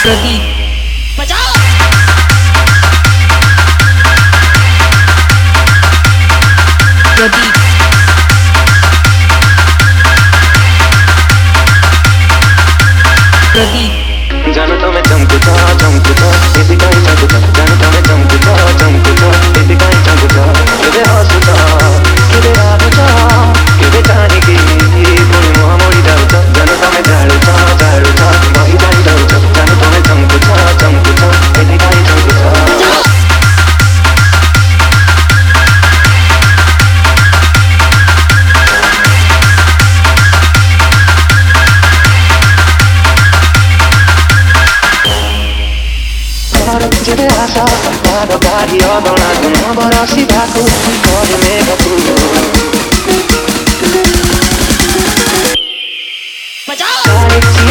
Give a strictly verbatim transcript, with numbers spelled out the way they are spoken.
प्रदीप बजाओ। प्रदीप प्रदीप जानो तो मैं चमकुता चमकुता इसी का ही चमकुता जानो तो मैं चमकुता चमकुता इसी का ही चमकुता केवे हसुता केवे रागुता केवे जानिकी पुणी मुह मोड़ी जाऊता जानो तो मैं जाड़ुता जाड़ुता वही जाई जाऊता जानो तो मैं चमकुता चमकुता इसी का ही चमकुता Ciebie asa, a do gari odonaku, no bo rozsiwaku, chodzimy wokół. बजाओ।